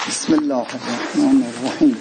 بسم الله الرحمن الرحیم.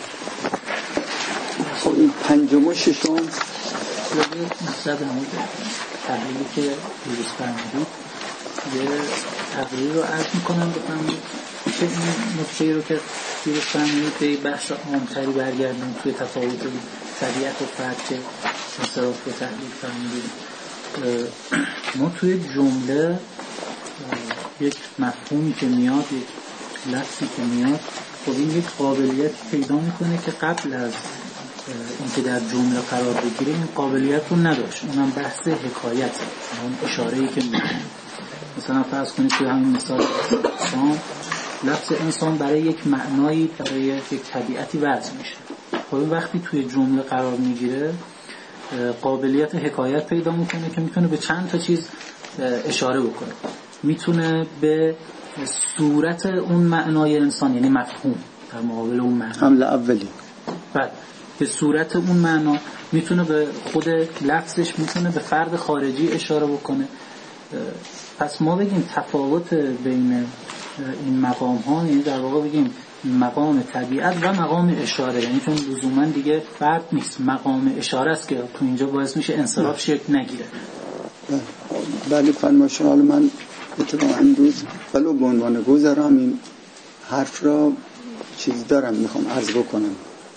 خب این پنجم و ششم مصدر همون تحلیلی که دیروز فرمودید یه تقریر رو عرض میکنم بفرمایید که این نکته رو که دیروز فرمودید به بحث عامتری برگردیم توی تفاوت طبیعت و فرد که انصراف رو تحلیل فرمودید. ما توی جمله یک مفهومی که میاد، یک لفظی که میاد، خب این یک قابلیت پیدا میکنه که قبل از اینکه در جمله قرار بگیره این قابلیت رو نداشت. اونم بحث حکایت، اون اشاره‌ای که میکنه. مثلا فرض کنید توی همین مثال انسان، لفظ انسان برای یک معنایی، برای یک طبیعتی وضع میشه. خب این وقتی توی جمله قرار میگیره قابلیت حکایت پیدا میکنه که میتونه به چند تا چیز اشاره بکنه. میتونه به صورت اون معنای انسان، یعنی مفهوم در مقابل اون معنا، حمله اولی، بعد به صورت اون معنا میتونه به خود لفظش، میتونه به فرد خارجی اشاره بکنه. پس ما بگیم تفاوت بین این مقام ها، یعنی در واقع بگیم مقام طبیعت و مقام اشاره، یعنی چون لزوما دیگه فرد نیست، مقام اشاره است که تو اینجا باعث میشه انصراف شکل نگیره. بله فرمایشون. حالا من اتفاقا امروز ولو به عنوان گذرم این حرف را چیز دارم میخوام عرض بکنم.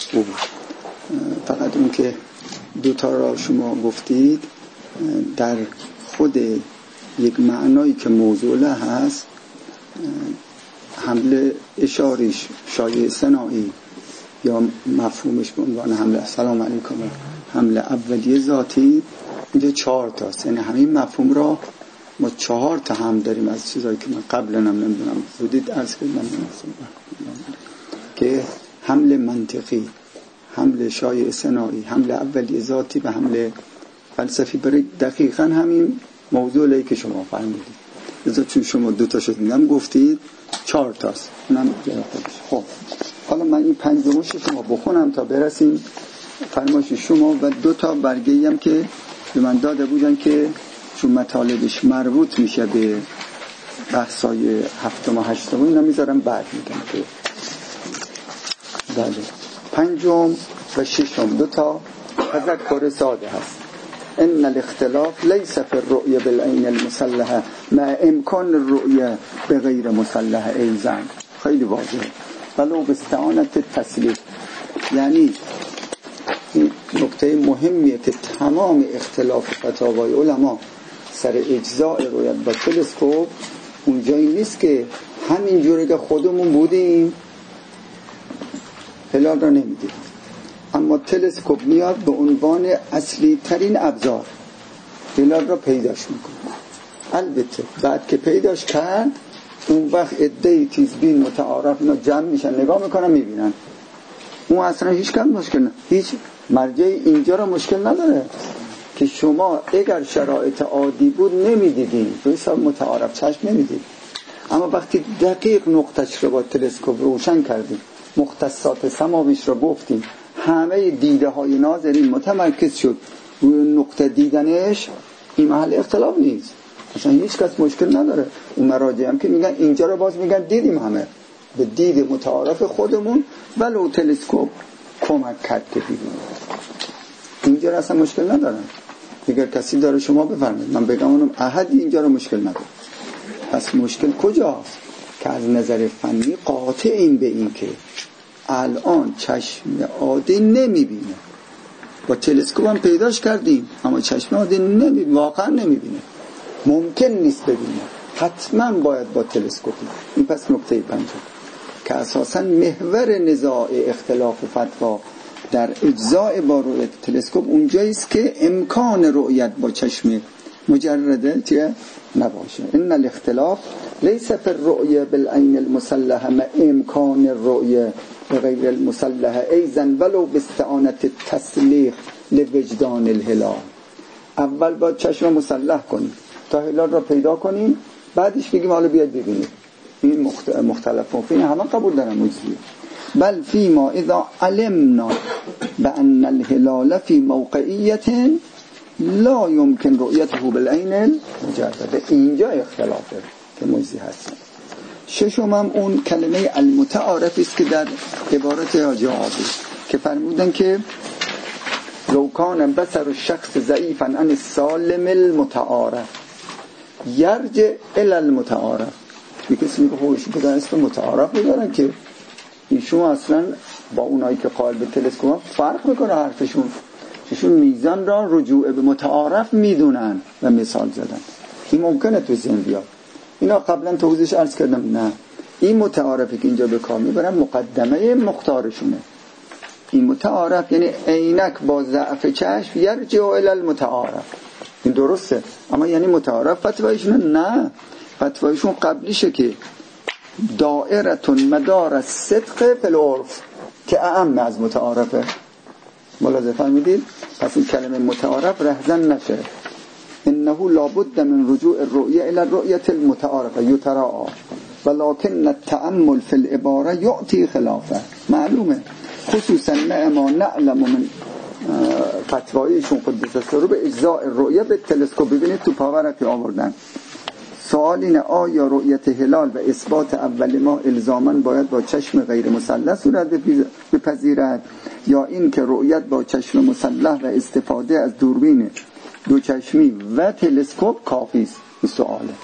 فقط اون که دوتا را شما گفتید در خود یک معنایی که موضوع هست، حمله اشاریش شایع صناعی یا مفهومش به عنوان حمله سلام علیکم، حمله اولیه ذاتی، اینجا 4 تاست. یعنی همین مفهوم را ما 4 تا هم داریم از چیزایی که من قبلا نمیدونم بودید عرض کردم که حمله منطقی، حمله شایع صناعی، حمله اولیه ذاتی و حمله فلسفی. برای دقیقاً همین موضوعی که شما فرمودید. لذا چون شما 2 تا شد میگم گفتید 4 تاست، اونم خودش. خب حالا من این 5 و 6 شما بخونم تا برسیم فرمایش شما و 2 تا برگه‌ای هم که به من داده بودن که چون مطالبش مربوط میشه به بحثای 7 و 8 اینا میذارم بعد میگم که بله 5 و 6 2 تا تذکر ساده هست. ان الاختلاف ليس في الرؤيه بالعين المسلحه مع امکان الرؤيه بغیر مسلحه ایضا. خیلی واضحه. ولو باستعانت التسلیح. یعنی این نکته مهمیه که تمام اختلاف فتاوای علما سر اجزاء رؤیت با تلسکوپ اونجایی نیست که همین جوری که خودمون بودیم هلال را نمیدید، اما تلسکوپ میاد به عنوان اصلی ترین ابزار هلال را پیداش میکنه. البته بعد که پیداش کرد اون وقت عده‌ای تیزبین متعارف اینا جمع میشن، نگاه میکنن، میبینن. اون اصلا هیچ کم مشکل نه، هیچ مرجع اینجا را مشکل نداره که شما اگر شرایط عادی بود نمیدیدین، به حساب متعارف چشم نمیدید، اما وقتی دقیق نقطش رو با تلسکوپ روشن کردیم، مختصات سماویش رو گفتیم، همه دیده های ناظرین متمرکز شد روی نقطه دیدنش، این محل اختلاف نیست، اصلا هیچ کس مشکل نداره. اون مراجع هم که میگن اینجا رو باز میگن دیدیم، همه به دید متعارف خودمون ولو تلسکوپ کمک کرد که دیدیم. اینجا رو اصلا مشکل ندارن. اگر کسی داره شما بفرمایید، من بگم اونم احدی اینجا رو مشکل نداره. پس مشکل کجاست؟ که از نظر فنی قاطعیم به این که الان چشم عادی نمیبینه، با تلسکوپ هم پیداش کردیم اما چشم عادی واقعا نمیبینه، ممکن نیست ببینه، حتما باید با تلسکوپ. این پس نکته 5 که اساسا محور نزاع اختلاف فتوا در اجزاء با رؤیت تلسکوپ اونجاییست که امکان رؤیت با چشم مجرده چیه نباشه. ان الاختلاف ليس في الرؤيه بالعين المسلحه مع امکان الرؤيه بغیر المسلحه ایضا ولو باستعانه التسلیح لوجدان الهلال. اول با چشم مسلح کنیم تا هلال را پیدا کنیم، بعدش بگیم حالا بیاد ببینید. این مختلفون فيه همه قبول دارن مجزیه. بل فيما اذا علمنا بان الهلال في موقعیه لا يمكن رؤيته بالعين المجرده. اینجا اختلافه که مجزی هست. ششم هم اون کلمه المتعارف است که در عبارت حاجی عابد که فرمودن که لو کان بصر الشخص ضعیفا عن السالم المتعارف یرجع الی المتعارف. کسی میگه خوش بودن اسم متعارف میدارن که ایشون اصلا با اونایی که قائل به تلسکوپ فرق میکنه حرفشون، ایشون میزان را رجوع به متعارف میدونن و مثال زدن. این ممکنه تو ذهن بیاد. اینا قبلا توضیحش عرض کردم. نه، این متعارفی که اینجا به کار میبرن مقدمه مختارشونه. این متعارف یعنی عینک با ضعف چشم یرجع الی المتعارف. این درسته، اما یعنی متعارف فتوایشون نه، فتوایشون قبلیشه که دائرتون مدار صدق فی العرف که اعم از متعارفه. ملاحظه فرمودید؟ پس این کلمه متعارف رهزن نشه. انه لابد من رجوع الرؤیه الى الرؤیه المتعارفه یتراء ولكن التأمل في العباره یعطی خلافه. معلومه خصوصا ما نعلم من فتوایشون قدس سره به اجزاء الرؤیه به تلسکوپ. ببینید تو پاورقی آوردن. سوال اینه آیا رؤیت هلال و اثبات اول ماه الزاماً باید با چشم غیر مسلح صورت بپذیرد یا این که رؤیت با چشم مسلح و استفاده از دوربین دو چشمی و تلسکوپ کافی است؟ این سواله.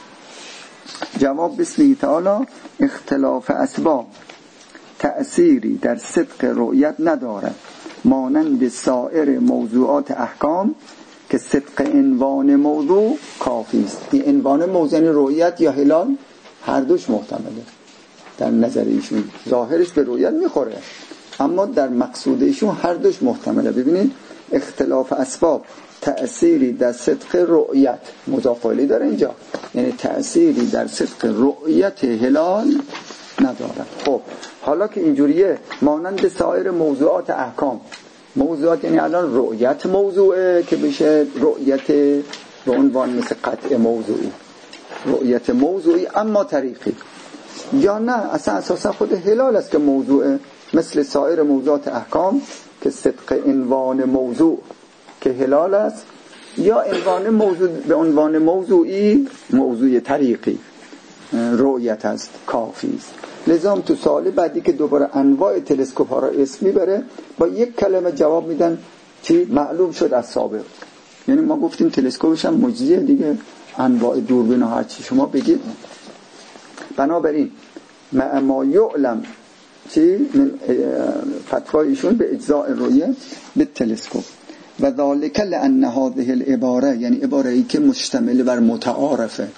جواب بسم تعالی اختلاف اسباب تأثیری در صدق رؤیت ندارد مانند سایر موضوعات احکام که صدق عنوان موضوع کافی است. این عنوان موضوع رؤیت یا هلال هر دوش محتمله در نظر ایشون. ظاهرش به رؤیت میخوره اما در مقصود ایشون هر دوش محتمله. ببینید اختلاف اسباب تأثیری در صدق رؤیت مضاف الیه داره اینجا، یعنی تأثیری در صدق رؤیت هلال ندارد. خب حالا که اینجوریه مانند سایر موضوعات احکام، موضوعات یعنی الان رؤیت موضوعه که بشه رؤیت به عنوان مثل قطع موضوعی، رؤیت موضوعی اما طریقی، یا نه اصلا اساسا خود هلال است که موضوعه مثل سایر موضوعات احکام که صدق عنوان موضوع که هلال است، یا عنوان موضوع به عنوان موضوعی موضوع طریقی رؤیت است کافی است. لذا تو سوال بعدی که دوباره انواع تلسکوپ ها را اسم میبره با یک کلمه جواب میدن چی؟ معلوم شد از سابق. یعنی ما گفتیم تلسکوپش هم مجزیه دیگه، انواع دوربین و هر چی شما بگید. بنابراین ما یعلم چی من فتوایشون به اجزاء رؤیه به تلسکوپ و ذالک لان هذه العباره، یعنی عباره‌ای که مشتمل بر متعارفه.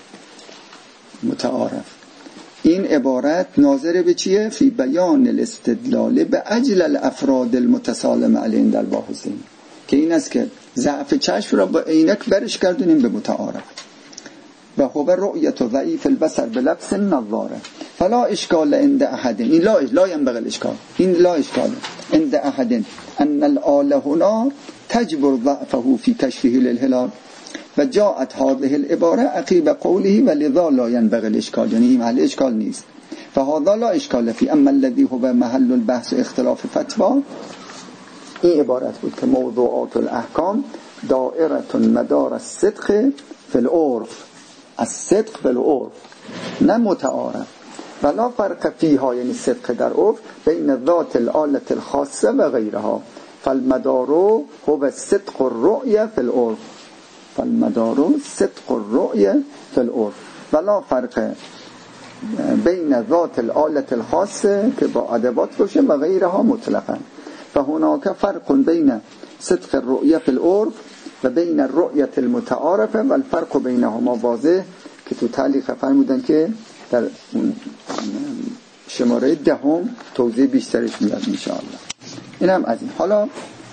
این عبارت ناظر به چیه؟ فی بیان الاستدلال به اجل الافراد المتسالم علیهم در باحثین، که این است که ضعف چشم را با عینک برش کردونیم به متعارف. و هو رؤیت ضعیف البصر بلبس النظاره فلا اشکال عند احد، این لا ينبغي الاشکال، این لا اشکال عند احد ان الآل هنا تجبر ضعفه في كشفه للهلال و جاءت هذه العباره عقیب قوله ولذا لا ينبغي الاشکال، یعنی این محل اشکال نیست. فهذا لا اشکال فی اما الذي هو محل البحث اختلاف فتوا. این عبارت بود که موضوعات الاحکام دائره مدار الصدق فی العرف، الصدق فی العرف نه متعارف. ولا فرق فیها، یعنی صدق در عرف، بین ذات الآلة الخاصه و غیرها. فالمدار هو صدق الرؤیه فی العرف، فالمدار صدق الرؤیه فی العرف ولا فرق بین ذات الآلة الخاصه که با ادوات باشه و غیرها مطلقا. فهناك فرق بین صدق الرؤیه فی العرف و بین الرؤیه المتعارفه و الفرق بینهما واضح، که تو تعلیق فرمودن که در شماره 10 توضیح بیشترش میاد ان شاء الله. اینم از این. حالا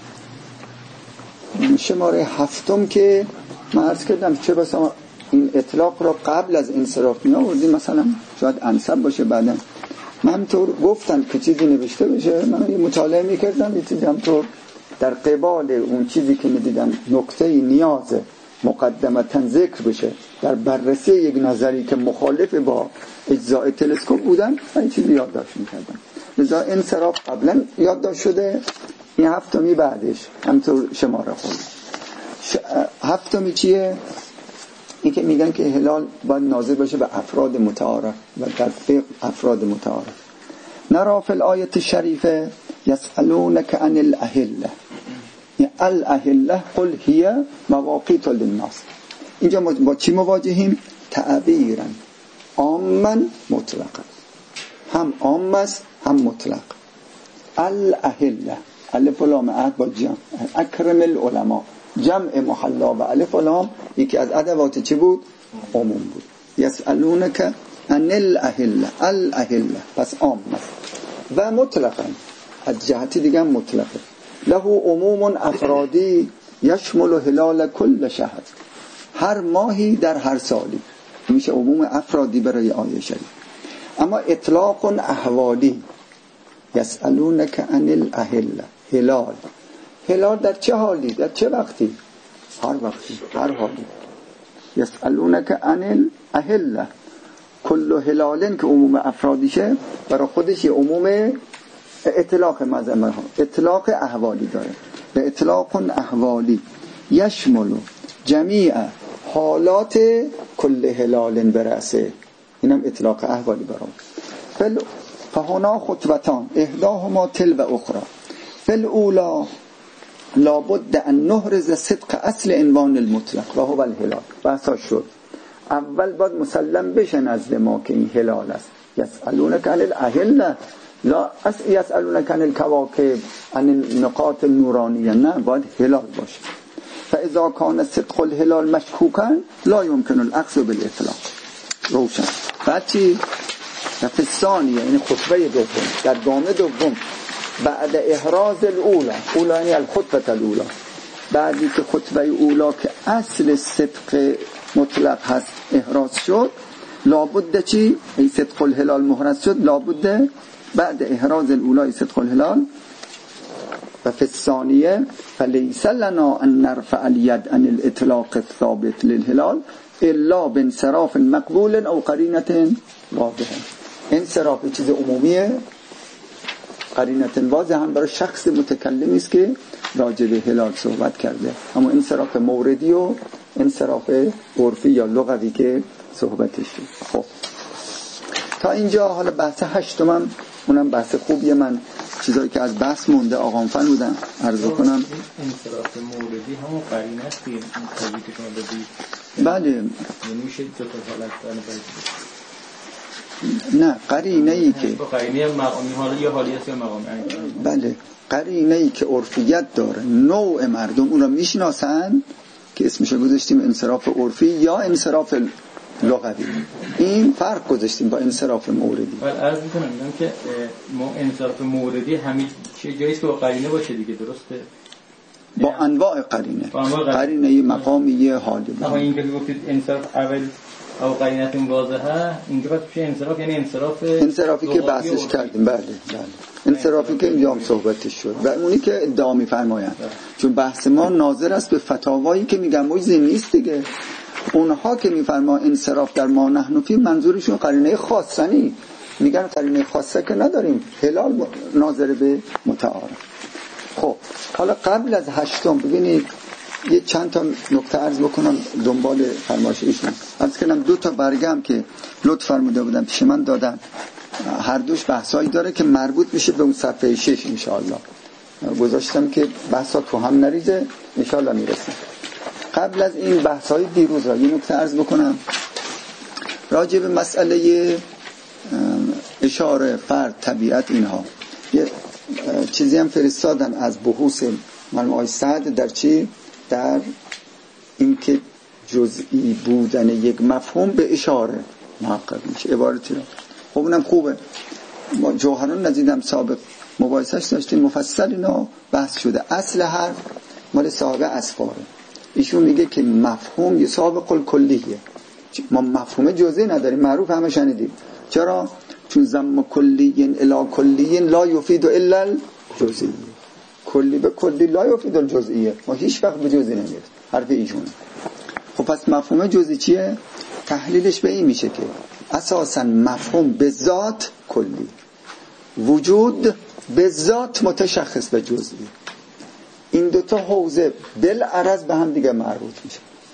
شماره 7 که من عرض کردم چه بسا این اطلاق را قبل از انصراف می آوردیم، مثلا شاید انسب باشه. بعدا من همطور گفتم که چیزی نوشته بشه، من یه مطالعه میکردم یه چیزی همطور در قبال اون چیزی که میدیدم نکته نیاز مقدمتا ذکر بشه در بررسی یک نظری که مخالف با اجزاء تلسکوپ بودن، این چیزی یادداشت میکردم. لذا انصراف قبلا یادداشت شده، این 7 بعدش همطور شماره خود. 7 چیه؟ این که میگن که هلال باید ناظر باشه به افراد متعارف و در فقه افراد متعارف. نرا فی الآیه الشریفه یسألونک عن الاهله، الاهله قل هی مواقیت للناس. اینجا با چی مواجهیم؟ تعبیرا عاما مطلقا، هم عام است هم مطلق. الاهله الف و لام عهد با جمع، اکرم العلماء جمع محلا و الف و لام یکی از ادوات چی بود؟ عموم بود. یسألونک عن الاهله، الاهله پس عام است و مطلقا از جهت دیگه مطلقه. له عموم افرادی یشمل هلال کل شهر، هر ماهی در هر سالی میشه عموم افرادی برای آیه شریف. اما اطلاق احوالی، یسألونک عن الاهله، هلال، هلال در چه حالی، در چه وقتی؟ هر وقتی، هر حالی. یسألونک عن الاهله، کل هلالن که عموم افرادیشه برای خودش یه عموم اطلاق مزمه ها، اطلاق احوالی داره. به اطلاق احوالی یشمل جمیع حالات کل هلال برسه، اینم اطلاق احوالی برام. فهنا خطبتان احداهما تل و اخرى. فالاولا لابد ان نحرز صدق اصل عنوان المطلق و هو الهلال. بحثا شد اول باید مسلم بشه نزد ما که این هلال است. یسألونک عن الاهله، لا یسألونک عن الکواکب عن النقاط النورانیه، نه، باید هلال باشه. فاذا کان صدق الهلال مشکوکا لا یمکن الاخذ بالاطلاق. روشن. بعد چی؟ فی الثانیه، این خطبه دوم، در گام دوم، بعد احراز الاولا، اولا یعنی الخطبه الاولا، بعدی که خطبه اولا که اصل صدق مطلق هست احراز شد، لابد چی؟ ای صدق الهلال محرز شد، لابد بعد احراز الاولا صدق الهلال. و فی الثانیه فلیس لنا ان نرفع الید عن الاطلاق الثابت للهلال الا بانصراف مقبول او قرینه واضحه. انصراف چیز عمومیه، قرینه واضحه هم برای شخص متکلمی است که راجع به هلال صحبت کرده، اما انصراف موردی و انصراف عرفی یا لغوی که صحبتش شد. خب تا اینجا حالا بحث هشتمم، اونم بحث خوبیه. من چیزایی که از بحث مونده آقام فن بودن عرض کنم. انصراف موردی همون قرینه است که توضیح که شما دادید. بله، میشه دو تا حالت نه، قرینه ای که قرینه مقامی، حالا یا حالی است یا مقامی. بله، قرینه ای که عرفیت داره، نوع مردم اون را میشناسن که اسمشو گذاشتیم انصراف عرفی یا انصراف لغوی. این فرق گذاشتیم با انصراف موردی. ولی عرض می‌کنم که ما انصراف موردی همین چه جاییست که با قرینه باشه دیگه، درسته؟ با انواع قرینه، قرینه مقامی حالی. اما این که گفتید انصراف اول او قرینه واضحه، اینجا باید چه انصراف، یعنی انصرافی که بحثش کردیم. بله بله، انصرافی که اینجا هم صحبتش شد و اونی که ادعا می‌فرمایند، چون بحث ما ناظر است به فتاوایی که میگن موجزی نیست دیگه. اونها که میفرما انصراف در ما نحن فی، منظورشون قرینه خاصنی، میگن قرینه خاصه که نداریم، هلال ناظر به متعارف. خب حالا قبل از هشتم ببینید یه چند تا نکته عرض بکنم دنبال فرمایش ایشون. عرض کنم دو تا برگم که لطف فرموده بودن پیش من دادن، هر دوش بحثایی داره که مربوط میشه به اون صفحه 6 ان شاء الله. گذاشتم که بحثا تو هم نریزه، ان شاء الله میرسه. قبل از این بحث‌های دیروز را یه نکته عرض بکنم راجع به مسئله اشاره، فرد، طبیعت، اینها. یه چیزی هم فرستادن از بحوث مرحوم آقای سعد در چی؟ در این که جزئی بودن یک مفهوم به اشاره محقق میشه، عبارتی را. خب اونم خوبه. ما جوهران ندیدم سابق مباحثش داشتیم، مفصل اینا بحث شده. اصل هر مال صاحب اسفاره. ایشون میگه که مفهوم یه سابق کلیه، ما مفهوم جزئی نداریم، معروف همه شنیدیم. چرا؟ چون ضم کلیین الی کلیین لا یفید الا الجزئی، کلی به کلی لا یفید الجزئیه، ما هیچ وقت به جزئی نمیرسیم. حرف ایشونه. خب پس مفهوم جزئی چیه؟ تحلیلش به این میشه که اساسا مفهوم به ذات کلی، وجود به ذات متشخص به جزئی. این دوتا حوزه بالعرض به هم دیگه مربوط میشه.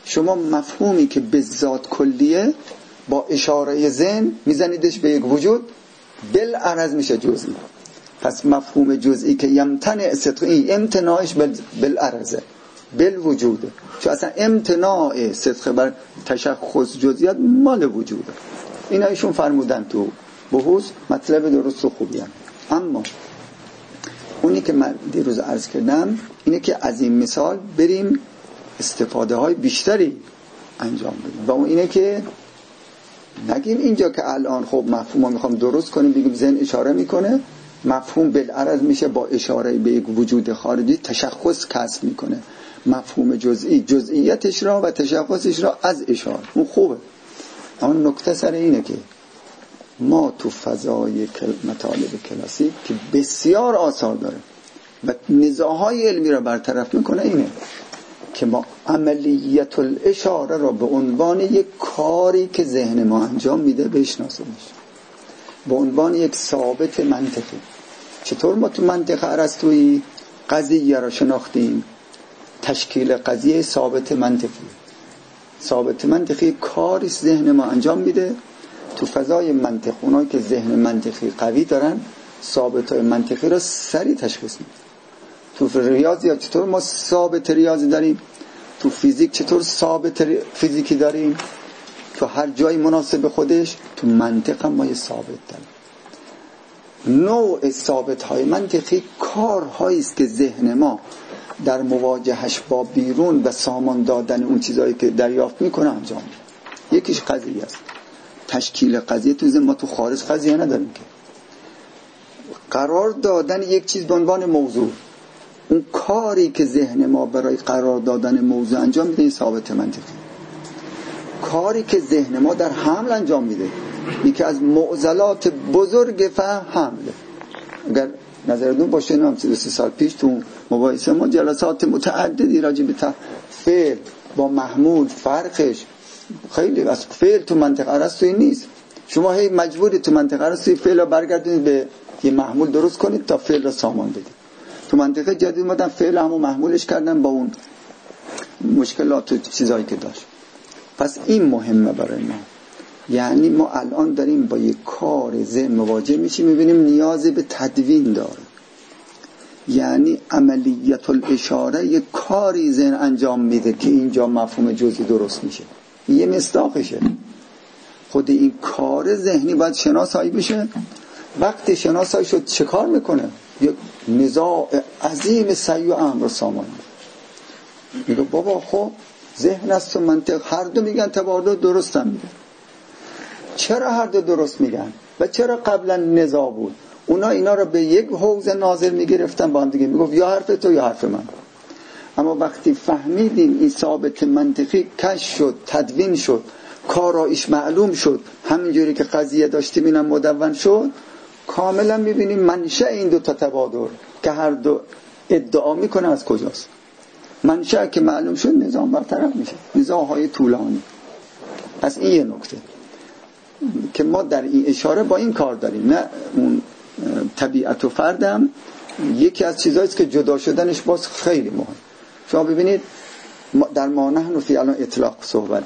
شما مفهومی که به ذات کلیه با اشاره ذهن میزنیدش به یک وجود، بالعرض میشه جزئی. پس مفهوم جزئی که یمتنع صدقی، امتناعش بالعرضه، بالوجوده. چون اصلا امتناع صدق بر تشخص جزئیات مال وجوده. اینا ایشون فرمودن تو بحوث، مطلب درست و خوبی هم. اما اونی که من دیروز عرض کردم اینه که از این مثال بریم استفاده های بیشتری انجام بدیم و اون اینه که نگیم اینجا که الان خب مفهوم رو میخوام درست کنیم بگیم ذهن اشاره میکنه، مفهوم بالعرض میشه با اشاره به یک وجود خارجی تشخص کسب میکنه، مفهوم جزئی جزئیاتش را و تشخصش را از اشاره. اون خوبه، اما نکته سر اینه که ما تو فضای مطالب کلاسیک که بسیار آثار داره و نزاعهای علمی را برطرف میکنه اینه که ما عملیت الاشاره را به عنوان یک کاری که ذهن ما انجام میده بشناسیمش، به عنوان یک ثابت منطقی. چطور ما تو منطق ارسطویی قضیه را شناختیم؟ تشکیل قضیه ثابت منطقی. ثابت منطقی کاری ذهن ما انجام میده. تو فضای منطق اونایی که ذهن منطقی قوی دارن ثابت‌های منطقی را سریع تشخیص میدن. تو ریاضیات چطور ما ثابت ریاضی داریم، تو فیزیک چطور ثابت فیزیکی داریم، تو هر جایی مناسب خودش، تو منطق هم ما یه ثابت داریم. نوع ثابت‌های منطقی کارهایی است که ذهن ما در مواجهش با بیرون و سامان دادن اون چیزایی که دریافت میکنه انجام میده. یکیش قضیه است، تشکیل قضیه. تو ذهن ما تو خارج قضیه نداریم که، قرار دادن یک چیز به عنوان موضوع، اون کاری که ذهن ما برای قرار دادن موضوع انجام میده این ثابت منطقی. کاری که ذهن ما در حمل انجام میده، یکی از معضلات بزرگ فهم حمله. اگر نظرتون باشه نام 33 سال پیش تو مباحثه ما جلسات متعددی راجع به فعل با محمول فرقش خیلی از فعل تو منطق ارسطویی نیست. شما هی مجبوری تو منطق ارسطویی فعل رو برگردونید به یه محمول درست کنید تا فعل رو سامان بدید. تو منطقه جدید اومدن فعل همو محمولش کردن با اون مشکلات و چیزایی که داشت. پس این مهمه برای ما. یعنی ما الان داریم با یک کار ذهن مواجه میشیم، میبینیم نیازی به تدوین داره. یعنی عملیت الاشاره یک کاری ذهن انجام میده که اینجا مفهوم جزئی درست میشه. یه مصداقشه. خود این کار ذهنی باید شناسایی بشه. وقتی شناسایی شد چه کار میکنه؟ یک نزاع عظیم سعی و امر سامان میگه بابا خب ذهن است و منطق هر دو میگن تبادل درست هم میگن. چرا هر دو درست میگن و چرا قبلا نزاع بود؟ اونا اینا رو به یک حوزه ناظر میگرفتن با هم دیگه، میگفت یا حرف تو یا حرف من. اما وقتی فهمیدیم این ثابت منطقی کشف شد، تدوین شد، کارایش معلوم شد، همینجوری که قضیه داشتیم اینم مدون شد، کاملا میبینیم منشأ این دو تا تبادل که هر دو ادعا میکنه از کجاست. منشأ که معلوم شد نظام برطرف میشه، نزاعهای طولانی. پس این یه نکته که ما در این اشاره با این کار داریم. نه اون طبیعت و فردم یکی از چیزاییست که جدا شدنش باز خیلی مهم. شما ببینید در ما نحن فی الان اطلاق صحبت،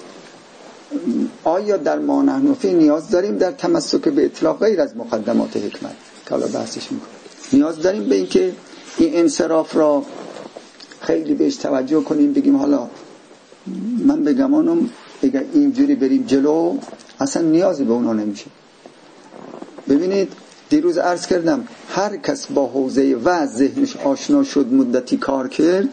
آیا در ما نحن فی نیاز داریم در تمسک به اطلاق غیر از مقدمات حکمت که حالا بحثش میکنم، نیاز داریم به این که این انصراف را خیلی بهش توجه کنیم، بگیم حالا من به گمانم اگر اینجوری بریم جلو اصلا نیازی به اونا نمیشه. ببینید دیروز عرض کردم هر کس با حوزه وضع ذهنش آشنا شد، مدتی کار کرد،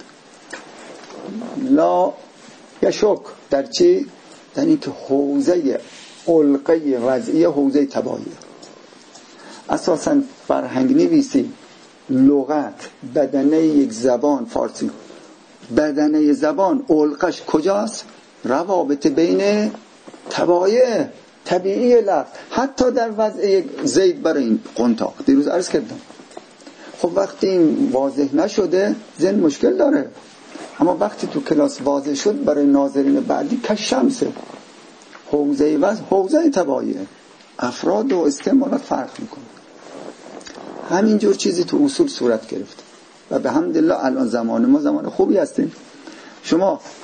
لا یشک در چی؟ در این که حوزه علقه وضعیه حوزه تباهیه. اساساً فرهنگ نویسی، لغت، بدنه یک زبان، فارسی بدنه زبان علقش کجاست؟ روابط بین تباهیه طبیعی لفظ، حتی در وضع یک زید برای این قنطاق دیروز عرض کردم. خب وقتی این واضح نشده ذهن مشکل داره، اما وقتی تو کلاس واضح شد برای ناظرین بعدی کشمسه، حوزه وضع حوزه تباهیه، افراد و استعمالات فرق میکنه. همینجور چیزی تو اصول صورت گرفت و به حمدالله الان زمان ما زمان خوبی هستیم. شما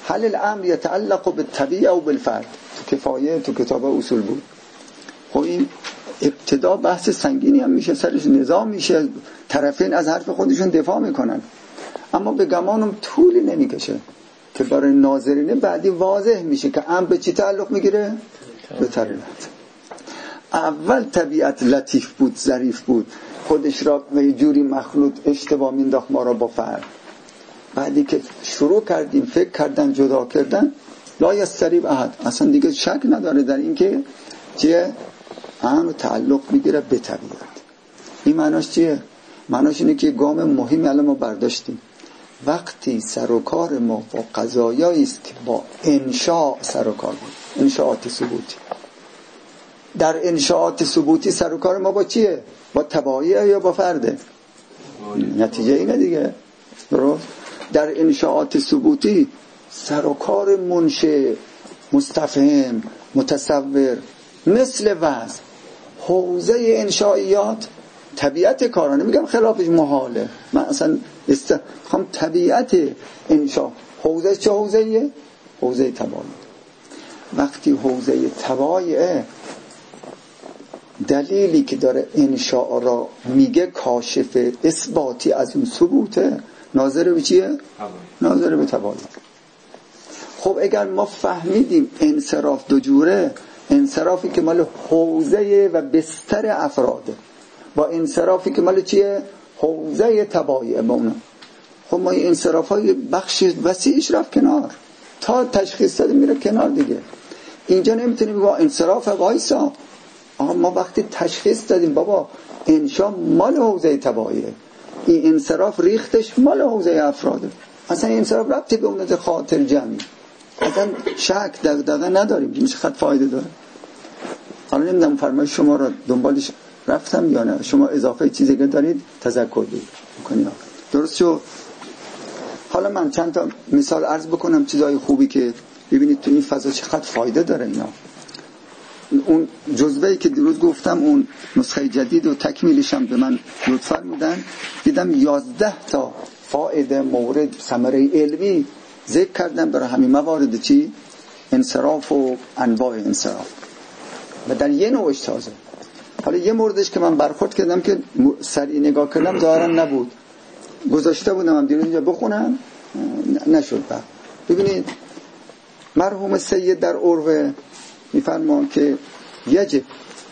هل الامر يتعلق بالطبیعه او بالفرد؟ تو کفایه، تو کتاب اصول بود. خب این ابتدا بحث سنگینی هم میشه، سرش نظام میشه، طرفین از حرف خودشون دفاع میکنن، اما به گمانم طولی نمیکشه که برای ناظرین بعدی واضح میشه که امر به چی تعلق میگیره؟ به طبیعت. اول طبیعت لطیف بود، ظریف بود، خودش را به یه جوری مخلوط اشتباه مینداخت ما را با فرد. بعدی که شروع کردیم فکر کردن، جدا کردن، لا یستریب احد، اصلا دیگه شک نداره در این که چیه؟ امر تعلق میگیره به طبیعت. این معناش چیه؟ معناش اینه که گام مهمی الان ما برداشتیم. وقتی سر و کار ما با قضایایی است که با انشاء سر و کار بود، انشاءات ثبوتی. در انشاءات ثبوتی سر و کار ما با چیه؟ با تبعیه یا با فرده؟ نتیجه اینه دیگه. درست؟ در انشاءات ثبوتی سر و کار منشأ، مستفهم، متصور، مثل وضع، حوزه انشائیات، طبیعت کارانه، میگم خلافش محاله، من اصلا میخوام طبیعت انشاء، حوزه چه حوزه‌ایه؟ حوزه تبایع. وقتی حوزه تبایع دلیلی که داره انشاء را میگه کاشف اثباتی از اون ثبوته، ناظر به چیه؟ ناظر به تبایع. خب اگر ما فهمیدیم انصراف دو جوره، انصرافی که مال حوزه و بستر افراده با انصرافی که مال چیه؟ حوزه تبایع مونه. خب ما این انصراف های بخش وسیعش رفت کنار، تا تشخیص داده میره کنار دیگه. اینجا نمیتونیم با انصراف وایسا. ما وقتی تشخیص دادیم بابا انشا مال حوزه تبایع، این انصراف ریختش مال حوزه افراده، اصلا این انصراف ربطی به اون خاطر جمعی، اصلا شک دغدغه نداریم، میشه خط فایده داره. حالا نمیدونم فرمایش شما را دنبالش رفتم یا نه، شما اضافه چیزی که دارید تذکر بکنید. درست شد؟ حالا من چند تا مثال عرض بکنم، چیزای خوبی که ببینید تو این فضا چقدر فایده داره اینا. اون جزوه‌ای که دیروز گفتم، اون نسخه جدید و تکمیلش هم به من لطف فرمودن، دیدم 11 تا فایده مورد ثمره علمی ذکر کردم برای همین موارد چی؟ انصراف و انواع انصراف و در یه نوعش تازه. حالا یه موردش که من برخورد کردم که سریع نگاه کردم ظاهرا نبود، گذاشته بودم هم دیروز اینجا بخونم نشد. ببینید مرحوم سید در عروه میفرمان که یجب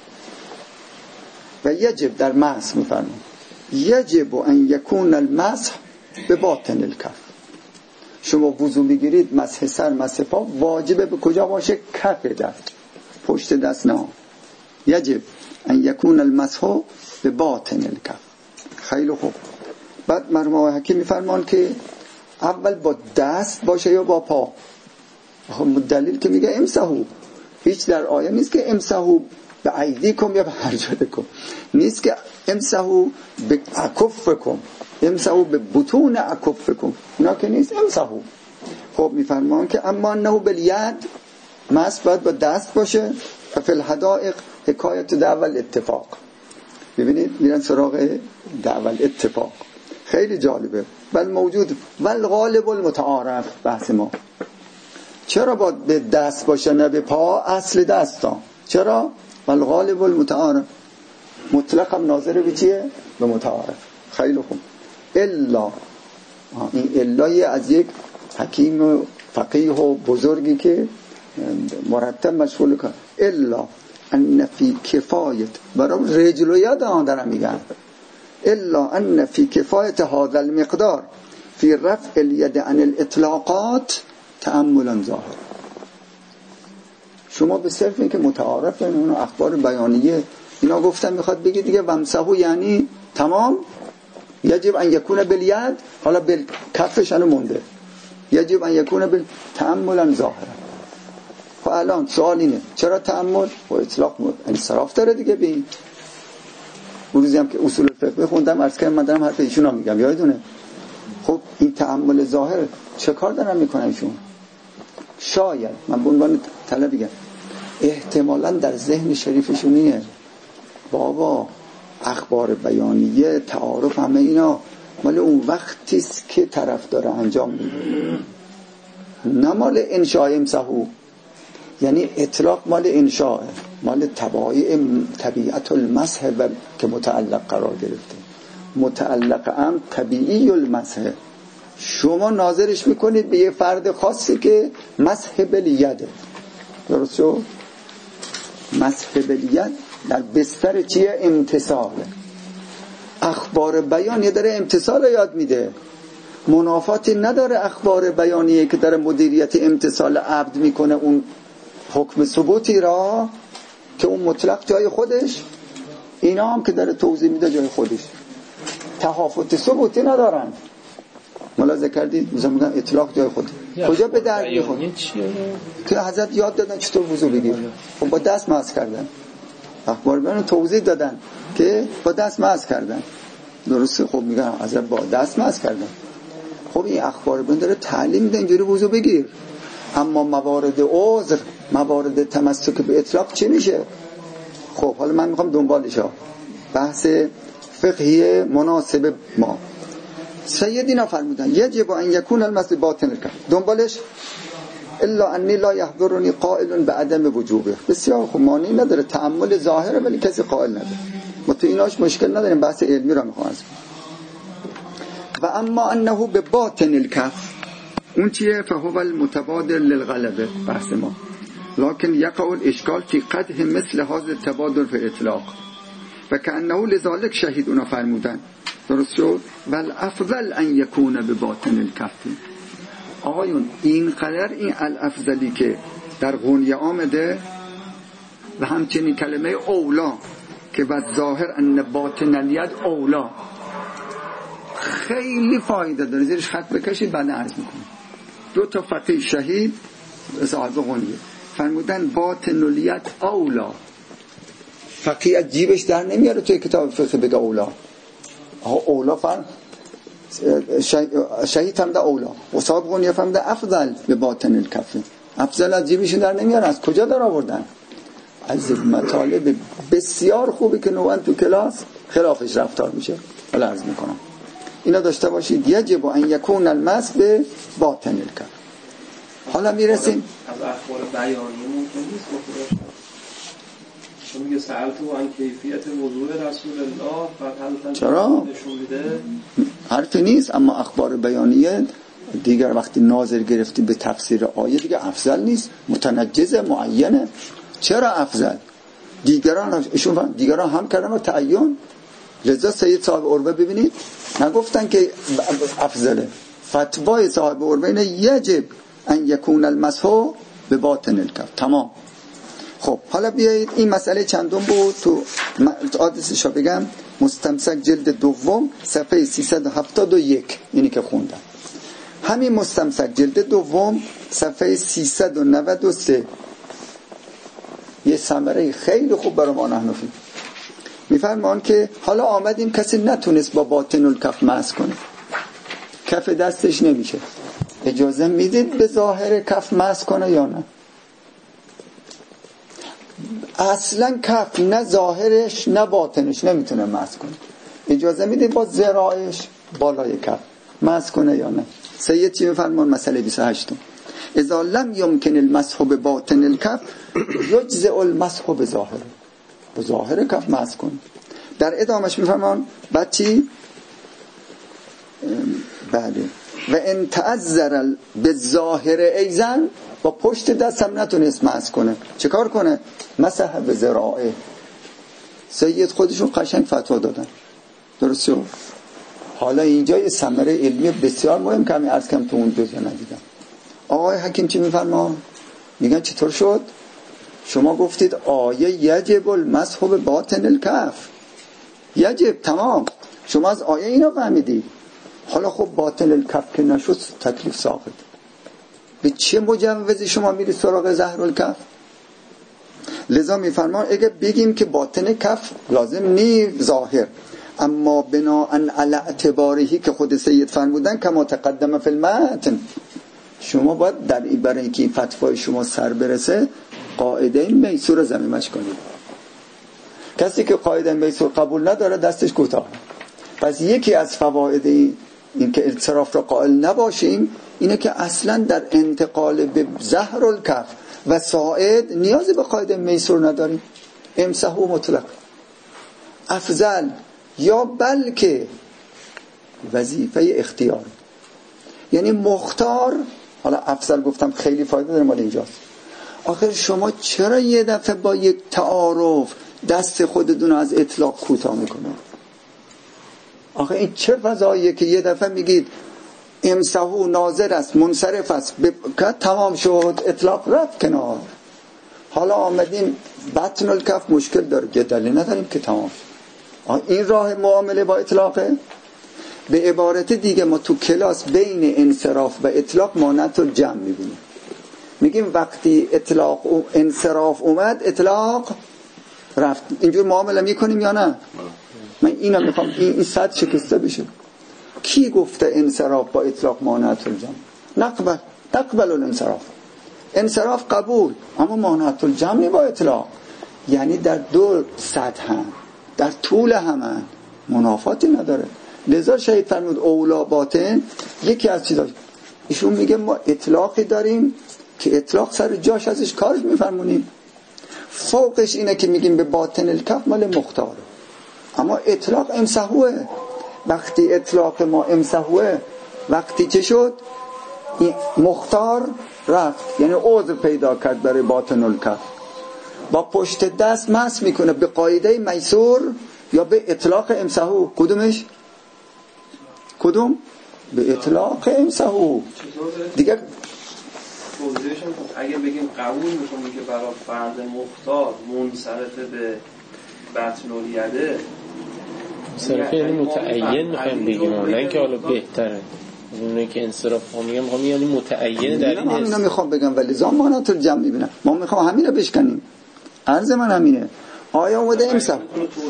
و یجب در مسح میفرمان یجب ان یکون المسح به باطن الکف. شما وضو میگیرید، مسح سر مسح پا واجبه به کجا باشه؟ کف دست، پشت دست نه. یجب ان یکون المسح به باطن الکف. خیلی خوب. بعد مرحوم حکیم میفرمان که اول با دست باشه یا با پا؟ خب دلیل که میگه امسحو، هیچ در آیه نیست که امسحو به ایدیکم یا به ارجلکم، نیست که امسحو به اکفکم، امسحو به بطون اکفکم، اینا که نیست. امسحو خب میفرمان که اما انه بالید، مسح باید با دست باشه. و فی الحدائق حکایت دعوی الاتفاق. ببینید میرن سراغ دعوی الاتفاق، خیلی جالبه. بل موجود ول غالب المتعارف. بحث ما چرا باید به دست باشه نه به پا؟ اصل دستا. چرا؟ ول غالب المتعارف، مطلق هم ناظر به چیه؟ به متعارف. خیلی خوب. الا، این الای از یک حکیم و فقیه و بزرگی که مرتب مشغول کن. الا ان فی کفایت، برای رجل و ید دارم میگن، الا ان فی کفایت هذا المقدار فی رفع الید عن الاطلاقات تأملا ظاهر. شما به صرف این که متعارف اون اخبار بیانیه اینا گفتن، میخواد بگی دیگه ومسحو یعنی تمام، یجب ان یکون بالید، حالا بالکفش انو مونده، یجب ان یکون تأملا ظاهر. خب الان سوال اینه چرا تأمل و اطلاق انصراف داره دیگه؟ ببین اون روزی هم که اصول الفقه خوندم عرض کردم، من دارم حرف ایشونا میگم یادتونه. خب این تأمل ظاهر چه کار دارن میکنن ایشون؟ شاید من به عنوان طلب بگم احتمالاً در ذهن شریفشونیه بابا اخبار بیانیه، تعارف، همه اینا مال اون وقتیست که طرف داره انجام میده. نه مال انشاء امسحو، یعنی اطلاق مال انشاء، مال طبیعت المسح که متعلق قرار گرفته. متعلق هم طبیعی المسح، شما ناظرش میکنید به یه فرد خاصی که مسح بالیده. درست شد؟ مسح بالید در بستر چیه؟ امتصال. اخبار بیانیه داره امتصال رو یاد میده، منافاتی نداره اخبار بیانیه که داره مدیریت امتصال عبد میکنه اون حکم ثبوتی را که اون مطلق جای خودش، اینا هم که داره توضیح میده جای خودش، تهافت ثبوتی ندارن. ملاحظه کردید؟ مثلا میگن اطلاق جای خود کجا به درد میخوره که حضرت یاد دادن چطور وضو بگیر، خب با دست مسح کردن. اخبار بیان توضیح دادن که با دست مسح کردن. درسته؟ خب میگن حضرت با دست مسح کردن. خب این اخبار بیان داره تعلیم میده اینجوری وضو بگیر. اما موارد عذر، موارد تمسک به اطلاق چی میشه؟ خب حالا من میخوام دنبالش ها بحث فقهی مناسب ما. سیدینا فرمودن یجب ان یکون المسح باطن الکف، دنبالش الا انی لا یحضرنی قائل بعدم وجوبه. بسیار خوب، معنی نداره، تأمل ظاهره ولی کسی قائل نداره. ما تو ایناش مشکل نداریم، بحث علمی را میخوام. و اما انه به باطن الکف، اون چیه؟ فهو المتبادل للغلبه، بحث ما. لكن يقع الاشكال في قدح مثل هذا التبادل في الاطلاق و كأنه لذلك شهیدون فرمودن. درست شد؟ بل افضل ان یکون به باطن الکف. آقایون این قدر این الافضلی که در غنیه آمده و همچنین کلمه اولا که و ظاهر ان باطن الید اولا خیلی فایده داره، زیرش خط بکشید بعد عرض میکنم. دو تا فقیه شهید صاحب غنیه فرمودن باطن الید اولا. فقیه جیبش در نمیاره توی کتاب فقه بگه اولا. اولا فرم شهید هم ده اولا و صاحب غنیه فرموده افضل به باطن الکف. افضل از جیبش در نمیاره، از کجا در آوردن؟ از مطالب بسیار خوبی که نوان تو کلاس خلافش رفتار میشه. حالا عرض میکنم اینا داشته باشید. یجب ان یکون المسح به باطن الکف. حالا میرسیم از اخبار بیانیه ممکن نیست شما میگه سألتو عن کیفیت وضوء رسول الله بعد چرا؟ حرفی نیست، اما اخبار بیانیه دیگر وقتی ناظر گرفتی به تفسیر آیه دیگه افضل نیست، متنجز معینه. چرا افضل؟ دیگران هم کردن و تعین. لذا سید صاحب عروه ببینید نگفتن که افضله، فتوای صاحب عروه اینه یجب ان یکون المسح به باطن الکف. تمام. خب حالا بیایید این مسئله چندم بود تو آدرسشو بگم. مستمسک جلد دوم صفحه 371 اینی که خوندم. همین مستمسک جلد دوم صفحه 393 یه ثمره خیلی خوب برای ما نحنفی میفرمان که حالا آمدیم کسی نتونست با باطن الکف مسح کنه، کف دستش نمیشه، اجازه میدید به ظاهر کف مسح کنه یا نه؟ اصلا کف نه ظاهرش نه باطنش نمیتونه مسح کنه، اجازه میدید با ذراعش بالای کف مسح کنه یا نه؟ سید چی میفرمان؟ مسئله 28 اذا لم يمكن المسح به باطن الکف یجزئ المسح به ظاهره، به ظاهر کف مسح کن. در ادامش میفرمان بعد چی؟ بله و ان تعذر به ظاهر ایزن، با پشت دست هم نتونست مسح کنه چه کار کنه؟ مسح به ذراعه. سید خودشون قشنگ فتوا دادن. درسته؟ حالا اینجا یه ثمره علمی بسیار مهم که همین عرض کم تو اون جزء ندیدم. آقای حکیم چی میفرما؟ میگن چطور شد؟ شما گفتید آیه یجب المسح به باطن الکف، یجب، تمام، شما از آیه اینا فهمیدید. حالا خب باطن الکف که نشد تکلیف ساقط. به چه مجوزی شما میرید سراغ ظهر الکف؟ لذا میفرمان اگه بگیم که باطن کف لازم نی ظاهر، اما بناءً علی اعتبارهی که خود سید فرمودن کما تقدم فی المتن، شما باید در برای اینکه این فتوای شما سر برسه قاعده این میسور ضمیمش کنید. کسی که قاعده میسور قبول نداره دستش کوتاه. پس یکی از فواید این که انصراف را قائل نباشیم اینه که اصلا در انتقال به ظهر الکف و ساعد نیازی به قاعده میسور نداریم. امسحوا مطلق افضل، یا بلکه وظیفه اختیار، یعنی مختار. حالا افضل گفتم خیلی فایده داره مال اینجاست. آخر شما چرا یه دفعه با یک تعارف دست خودتون از اطلاق کوتاه میکنه؟ آخه این چه فضاییه که یه دفعه میگید امسحوا ناظر است، منصرف است، تمام شد، اطلاق رفت کنار. حالا آمدیم بطن الکف مشکل داره، دلیل نداریم که تمام شد. این راه معامله با اطلاقه. به عبارت دیگه ما تو کلاس بین انصراف و اطلاق مانعت الجمع میبینیم. میگیم وقتی اطلاق انصراف اومد اطلاق رفت. اینجور معامله میکنیم یا نه؟ من اینا میخوام این صد شکسته بشه. کی گفته انصراف با اطلاق مانعت الجمع؟ نقبل الانصراف. انصراف قبول، اما مانعت الجمع با اطلاق. یعنی در دو سطح هم، در طول هم منافاتی نداره. لذا شهید فرمود اولا باطن. یکی از چیزاش ایشون میگه ما اطلاقی داریم که اطلاق سر جاش ازش کارش میفرمونیم، فوقش اینه که میگیم به باطن الکف مال مختاره. اما اطلاق امسحوه. وقتی اطلاق ما امسحوه، وقتی چه شد؟ این مختار رفت، یعنی عذر پیدا کرد برای باطن الکف، با پشت دست مس میکنه به قاعده میسور یا به اطلاق امسحو. کدومش؟ کدوم؟ به اطلاق امسحو دیگه. اگه بگیم قبول میکنیم که برای فرد مختار منصرف به بطن الیده، منصرف یعنی متعین میخوایم بگیم، نه اینکه حالا بهتره. اونه که انصراف میگم یعنی متعین در این هست. من میخوام بگم ولی زمانات رو جمع میبینم. ما میخوام همین رو بشکنیم. عرض من همینه. آیا اومده امسحو؟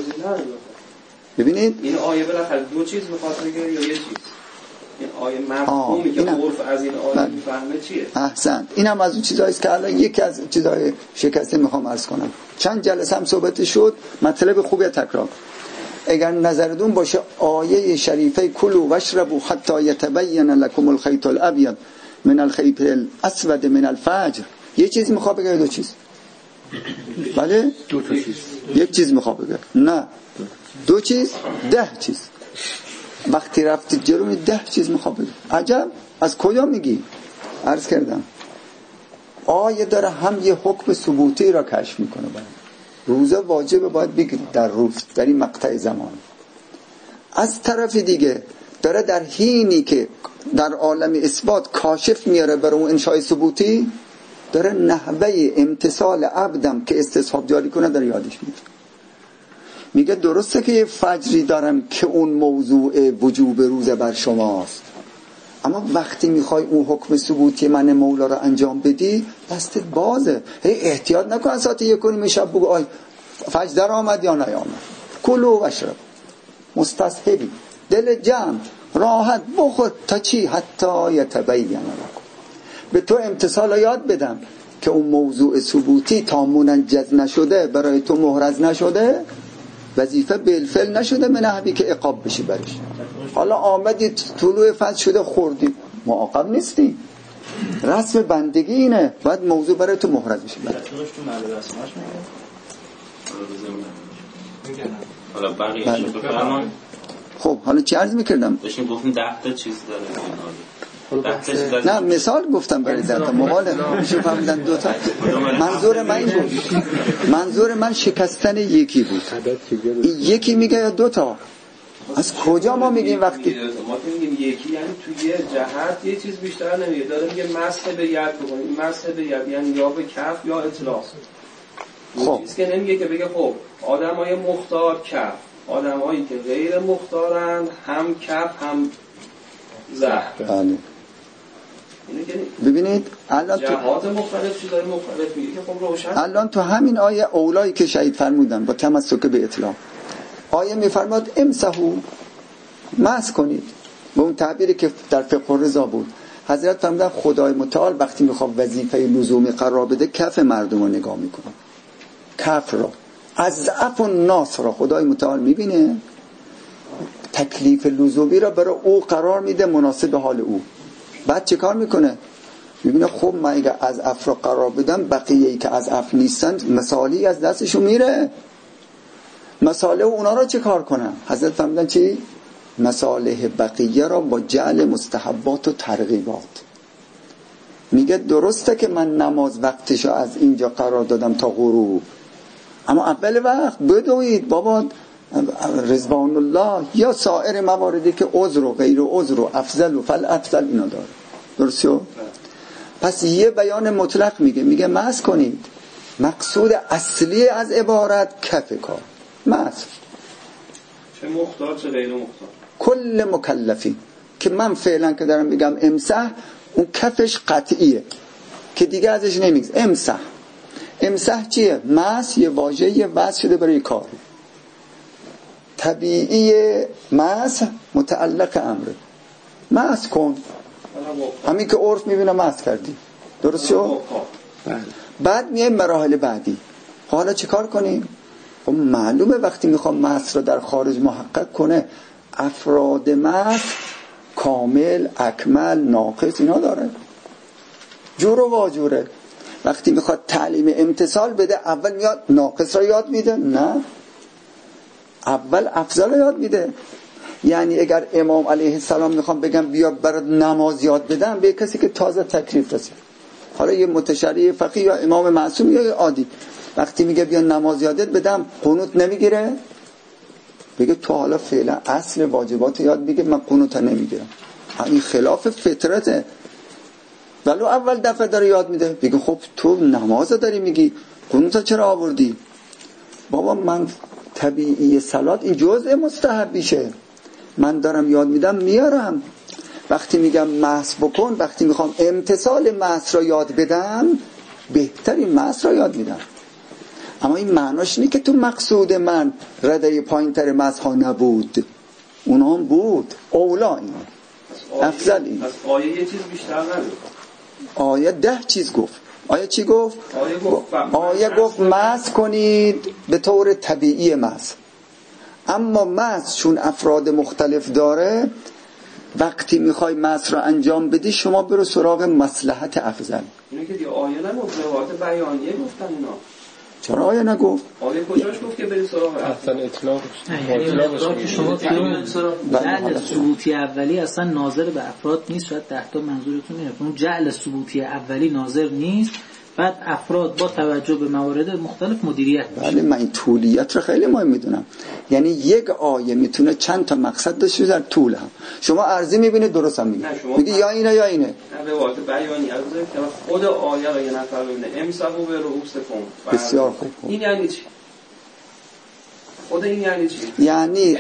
ببینید این آیه بالاخره دو چیز میخواد بگه یا یه چیز؟ این آیه مفهومی که عرف از این آیه میفهمه چیه؟ احسنت. اینم از اون چیزایی است که الان یکی از چیزای شکسته میخوام عرض کنم. چند جلسه هم صحبت شد، مطلب خوبی تکرار. اگر نظرتون باشه آیه شریفه کلوا واشربوا حتی یتبین لكم الخیط الابیض من الخیط الاسود من الفجر، یه چیز میخواد بگه دو چیز؟ بله؟ دو تا چیز. یک چیز میخواد بگه؟ نه. دو چیز؟ 10 چیز. وقتی رفتی جلوی 10 چیز میخواد بگه. عجب، از کجا میگی؟ عرض کردم آیه داره هم یه حکم ثبوتی را کشف میکنه. روزه واجبه باید بگیرید در روز، در این مقطع زمان. از طرف دیگه داره در حینی که در عالم اثبات کاشف میاره برای اون انشای ثبوتی، داره نحوه امتصال عبدم که استصحاب جاری کنه داره یادش میده. میگه درسته که یه فجری دارم که اون موضوع وجوب روزه بر شماست، اما وقتی میخوای اون حکم ثبوتی من مولا رو انجام بدی دستت بازه. احتیاط نکن ساعت 1 شب بگو آی فجر در آمد یا نیامد. کلوا واشربوا مستصحبی، دل جمع، راحت بخور تا چی؟ حتی یتبین لکم. به تو امتصال یاد بدم که اون موضوع ثبوتی تا منجز نشده، برای تو محرز نشده، وظیفه بالفعل نشده، به نحوی که عقاب بشی برش. حالا آمدی طلوع فجر شده خوردی، معاقب نیستی. رسم بندگی اینه، باید موضوع برای تو محرز بشه. حالا بقیه‌اش رو بفرمایید. خب حالا چی عرض میکردم؟ داشتیم گفتیم 10 تا چیز داره. نه مثال گفتم برای 10 تا مقاله میشه فهمیدن 2 تا. منظور من این بود، منظور من شکستن یکی بود. یکی میگه یا 2 تا. از کجا ما میگیم وقتی ما میگیم یکی یعنی توی یه جهت یه چیز بیشتر نمیگه، داره میگه مسح به ید بکنید. این مسح به ید یعنی یا به کف یا اطلاق. خب چیز که نمیگه که بگه خب آدمای مختار کف، آدمایی که غیر مختارند هم کف هم زهر. بله. ببینید الان جهات مختلف چیزای مختلف میگه که خب روشن. الان تو همین آیه اولایی که شهید فرمودن با تمسک به اطلاق، آیه میفرماد امسحوا، مسح کنید، به اون تعبیری که در فقه الرضا بود. حضرت فرمودن خدای متعال وقتی میخواد وظیفه لزومی قرار بده کف مردم رو نگاه میکنه، کف را از ضعف الناس را خدای متعال میبینه، تکلیف لزومی را برای او قرار میده مناسب حال او. بعد چه کار میکنه؟ میبینه خب من اگه از افرا قرار بدم بقیه‌ای که از اف نیستن مثالی از دستشون میره. مصالح اونا رو چه کار کنم؟ حضرت فرمودن چی؟ مصالح بقیه را با جعل مستحبات و ترغیبات. میگه درسته که من نماز وقتشو از اینجا قرار دادم تا غروب، اما اول وقت بدوید بابا رضوان الله یا سایر مواردی که عذر و غیر عذر و افضل و فالافضل اینا داره. درسته؟ پس یه بیان مطلق میگه مس کنید. مقصود اصلی از عبارت کف کار مس، چه مختار چه غیر مختار، کل مکلفی که من فعلا که دارم میگم امسح، اون کفش قطعیه که دیگه ازش نمیگذره. امسح چیه؟ مس یه واژه وضع شده برای کار. طبیعی مس متعلق امره، مس کن، همین که عرف میبینه مس کردی. درست شو؟ بعد میایم مراحل بعدی. حالا چه کار کنیم؟ خب معلومه وقتی میخوام مس رو در خارج محقق کنه، افراد مس کامل، اکمل، ناقص اینا داره، جور و واجوره. وقتی میخواد تعلیم امتثال بده اول میاد ناقص رو یاد میده؟ نه، اول افضل رو یاد میده. یعنی اگر امام علیه السلام میخوام بگم بیا برات نماز یاد بدم به کسی که تازه تکلیف رسید، حالا یه متشریع فقیه یا امام معصوم یا عادی، وقتی میگه بیا نماز یادت بدم قنوت نمیگیره؟ بگه تو حالا فعلا اصل واجبات یاد بگیر، من قنوت نمیگیرم. این خلاف فطرته. ولو اول دفعه داره یاد میده، بگه خب تو نماز داری میگی قنوت چرا آوردی؟ بابا من طبیعی صلات این جزء مستحبیشه، من دارم یاد میدم میارم. وقتی میگم محض بکن، وقتی میخوام امتثال محض را یاد بدم، بهترین محض را یاد میدم. اما این معناش اینه که تو مقصود من رده پایین تر محض ها نبود، اونا هم بود، اولا این افضل این. از آیه یه چیز بیشتر نداره. آیه 10 چیز گفت. آیه چی گفت؟ آیه گفت مس کنید به طور طبیعی مس. اما مس چون افراد مختلف داره، وقتی میخوای مس را انجام بدی شما برو سراغ مصلحت افضل. اینه که دیگه آیه نگفت، روایت بیانیه گفتن اینا. چرا آیه نگفت؟ آیه کجاش گفت که بری سراغ اصلا اطلاقش شما جعل ثبوتی اولی اصلا ناظر به افراد نیست. شاید 10 تا منظورتون اینه. اون جعل ثبوتی اولی ناظر نیست، بعد افراد با توجه به موارد مختلف مدیریت میشه. بله، من این طولیت رو خیلی مهم میدونم. یعنی یک آیه میتونه چند تا مقصد داشته باشه در طول هم. شما عرضی میبینید درست هم میگی یا اینه یا اینه. نه روایت بیانی از که خود آیه رو یه نفر ببینه امسحوا به رؤوسکم. بسیار خوب. این یعنی چی؟ خود این یعنی چی؟ یعنی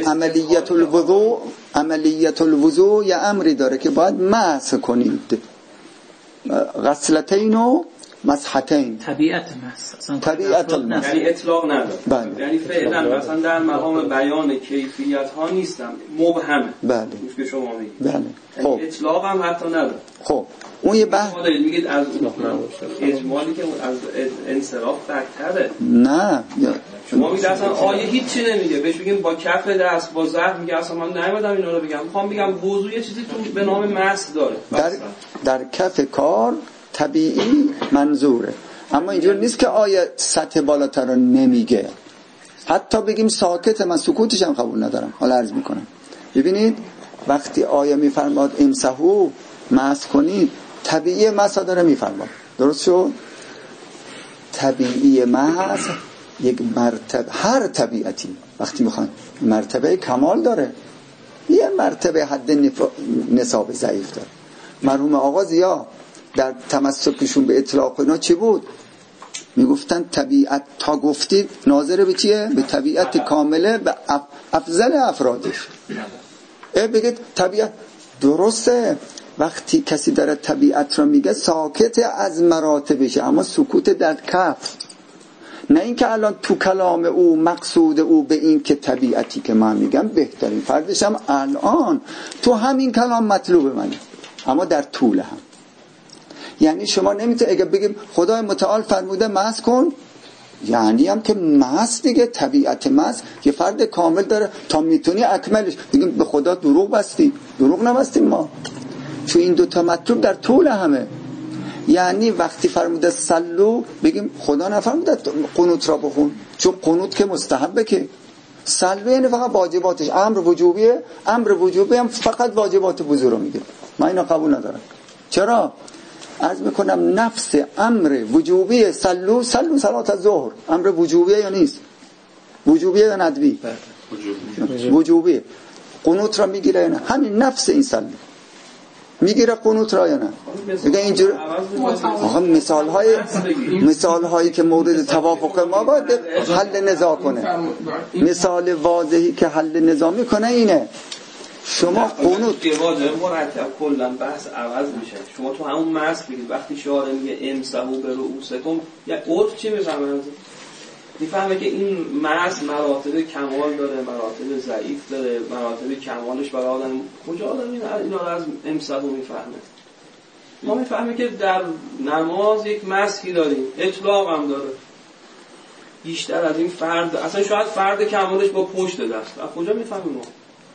عملیت الوضوء یه امری داره که باید مسح کنید، غسلتین و مسحتین. طبیعت یعنی اطلاق نداره. بله. یعنی فعلا مثلا در مقام بیان کیفیت ها نیستم، مبهمه. بله. که شما میگید. بله. خب اطلاق هم حتی نداره. خب اون یه بحث میگید از اجمالی که از انصراف بدتره. نه شما میگید اصلا آیه هیچی نمیگه، بهش بگیم با کف دست با ظرف، میگه اصلا من نمیدونم اینا رو بگم، میخوام بگم وضو یه چیزی تو به نام مس داره. در کف کار طبیعی منظوره، اما اینجور نیست که آیه سطح بالاتر رو نمیگه. حتی بگیم ساکت، من سکوتش هم قبول ندارم. حالا عرض میکنم. ببینید وقتی آیه میفرماد امسحوا مسح کنید، طبیعی مسح داره میفرماد. درست شد؟ طبیعی مسح یک مرتبه، هر طبیعتی وقتی میخوان مرتبه کمال داره، یه مرتبه حد نصاب ضعیف داره. مرحوم آقا ضیا در تمسکشون به اطلاق اینا چی بود؟ میگفتن طبیعت تا گفتید ناظر به چیه؟ به طبیعت کامله، به افضل افرادش. بگید طبیعت درسته. وقتی کسی داره طبیعت را میگه ساکت از مراتبشه، اما سکوت در کف. نه اینکه الان تو کلام او مقصود او به این که طبیعتی که من میگم بهترین فردشم الان تو همین کلام مطلوب منه، اما در طول هم. یعنی شما نمیتونه اگه بگیم خدای متعال فرموده مسح کن، یعنی هم که مسح دیگه طبیعت مسح یه فرد کامل داره تا میتونی اکملش. بگیم به خدا دروغ بستی، دروغ نبستیم ما. چون این دوتا مطلوب در طول همه. یعنی وقتی فرموده صلو بگیم خدا نفرموده قنوت را بخون، چون قنوت که مستحبه، که صلو یعنی فقط واجباتش امر وجوبیه. امر وجوبی هم فقط واجبات وضو رو میگه. من اینو قبول ندارم. چرا؟ عرض میکنم نفس امر وجوبی صلو صلات الظهر امر وجوبیه یا نیست؟ وجوبیه یا ندبی؟ وجوبیه. قنوت را میگیره یا نه؟ همین نفس این صلو میگیره قنوت را یا نه؟ میگه اینجور آقا مثال هایی که مورد توافق ما باید حل نزاع کنه. مثال واضحی که حل نزاع میکنه اینه. شما قنوت مرتب کلا بحث عوض میشه. شما تو همون مس بگید وقتی شعار میگه امسحوا به رؤوسکم، یا عرف چی میفهمه؟ میفهمه که این مس مراتب کمال داره، مراتب ضعیف داره، مراتب کمالش برای آدم کجا آدم اینا رو از امسحوا میفهمه؟ ما میفهمه که در نماز یک مسحی داریم، اطلاق هم داره. بیشتر از این فرد، اصلا شاید فرد کمالش با پشت دست. از کجا میفهمیم ما؟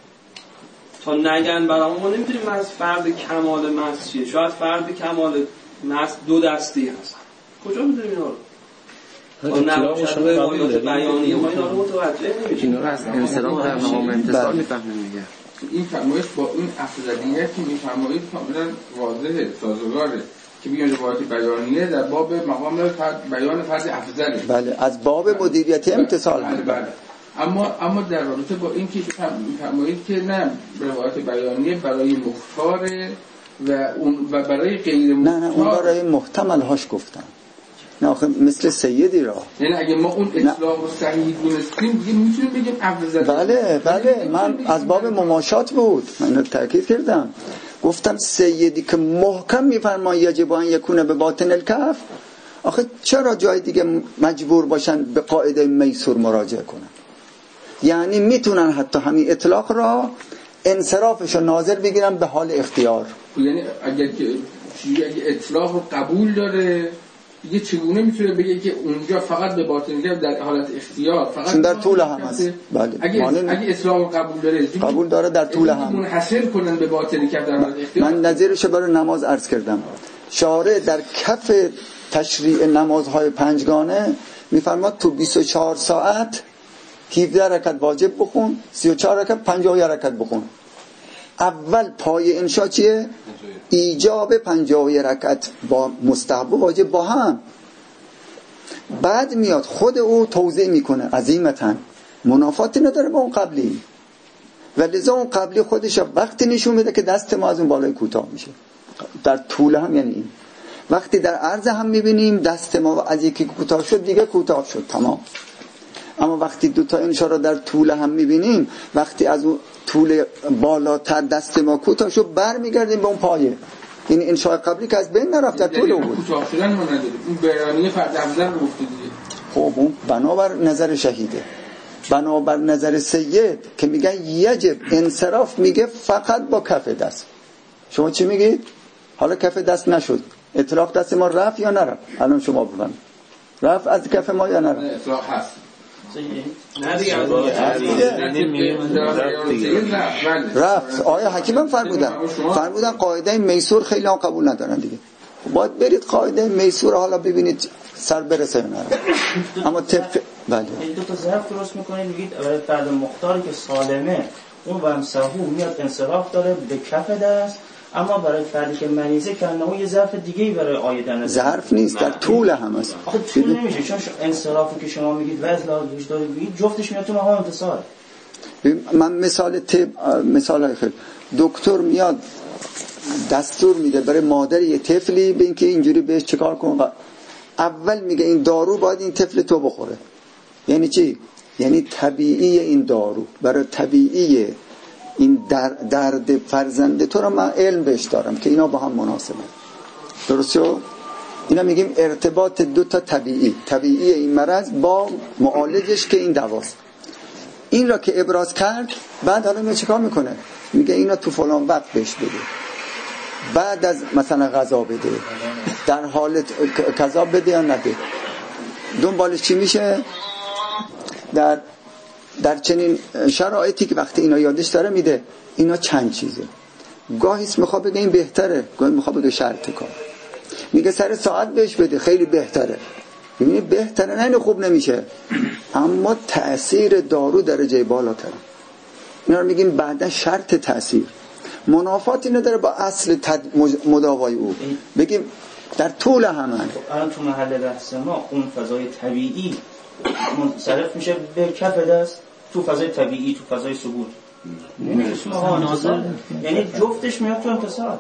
تا نگن برامون ما نمیتونیم از فرد کمال مس چیه. شاید فرد کمال مس دو دستی هست. کجا میدونیم اینا رو؟ اطلاقشون قبول داریم. بیانیه ما اینا رو متوجه نمیشیم. اینا رو از انصراف در مقام انتصار میفهمیم دیگه. این فرمایش با این افضلیت که میفرمایید کاملا واضحه، سازگاره که میگن روایت بیانیه در باب مقام بیان فرد افضله. بله، از باب مدیریت امتصال. بله. اما در رابطه با این که میفرمایید که نه روایت بیانیه برای مختاره و برای غیر مختار. نه اون برای محتمل هاش گفتن. نه آخه مثل سیدی را، یعنی اگه ما اون اطلاق رو صحیح دونستیم دیگه میتونیم بگیم افضل. بله من از باب مماشات بود، من تاکید کردم، گفتم سیدی که محکم میفرماید یجب ان یکون به باطن الکف. آخه چرا جای دیگه مجبور باشن به قاعده میسور مراجعه کنن؟ یعنی میتونن حتی همین اطلاق را انصرافش رو ناظر بگیرن به حال اختیار. یعنی اگه اطلاق رو قبول داره دیگه چگونه میتونه بگه که اونجا فقط به باطن الکف در حالت اختیار فقط در طول هم هست. بله. اگه اطلاق رو قبول داره در طول هم منحصر کنن به باطن الکف در حالت اختیار. من نظیرش برای نماز عرض کردم. شارع در کف تشریع نمازهای پنجگانه میفرماد تو 24 ساعت 17 رکعت واجب بخون، 34 رکعت 50 رکعت بخون. اول پای انشا چیه؟ ایجاب 50 رکعت با مستحب و واجب با هم. بعد میاد خود او توضیح میکنه عظیمتاً منافاتی نداره با اون قبلی، و لذا اون قبلی خودش وقتی نشون میده که دست ما از اون بالای کوتاه میشه در طول هم. یعنی این وقتی در عرض هم میبینیم دست ما از یکی کوتاه شد دیگه کوتاه شد تمام. اما وقتی دوتا انشا را در طول هم میبینیم، وقتی از اون طول بالاتر دست ما کوتاه شد بر میگردیم به اون پایه. این انشاء قبلی که از بین نرفت در طول اون بود. کوتاه شدن ما نداریم. اون بیانیه فرد افضل رو گفته دیگه. خب اون بنابر نظر شهیده، بنابر نظر سید که میگن یجب انصراف، میگه فقط با کف دست. شما چی میگید؟ حالا کف دست نشد، اطلاق دست ما رفت یا نرفت؟ الان شما بفرمایید رفت از کف ما یا نرفت؟ اطلاق هست. نه دیگه رفت. آیا حکیمم فرمودن قاعده میسور خیلی هم قبول ندارن دیگه. باید برید قاعده میسور حالا ببینید سر برسه یا نه. اما طبق بله این دو تا ظرف درست میکنید، میگید برای فرد مختاری که سالمه اون ومسحو میاد انصراف داره به کف دست، اما برای فردی که مریضه کنه یه ظرف دیگه‌ای برای آیدن ظرف نیست، در طول هم است. آخه طول نمیشه، چون انصرافی که شما میگید وزن وجدان میگید جفتش میاد تو مقام انتصار. من مثال خیلی دکتر میاد دستور میده برای مادر یه طفلی به اینکه اینجوری بهش چیکار کن. اول میگه این دارو باید این طفل تو بخوره. یعنی چی؟ یعنی طبیعی این دارو برای طبیعی این درد فرزند تو رو من علم بهش دارم که اینا با هم مناسبه. درسته؟ اینا میگیم ارتباط دو تا طبیعی این مرض با معالجش که این دواست. این را که ابراز کرد بعد حالا میگه چیکار میکنه؟ میگه اینا تو فلان وقت بهش بده، بعد از مثلا غذا بده، در حالت غذا بده یا نده. دنبالش چی میشه؟ در چنین شرایطی که وقتی اینا یادش داره میده اینا چند چیزه. گاهی میخواد بگه این بهتره، گاهی میخواد بگه شرط کار. میگه سر ساعت بهش بده، خیلی بهتره. ببینی بهتره نه خوب نمیشه، اما تأثیر دارو درجه بالاتره. اینا رو میگیم بعدا شرط تأثیر. منافاتی نداره با اصل مداوای او. بگیم در طول همه الان تو محل بحث ما اون فضای طبیعی منصرف میشه به کف دست، تو فضای طبیعی، تو فضای ثبوت. یعنی جفتش میاد تو امتصال.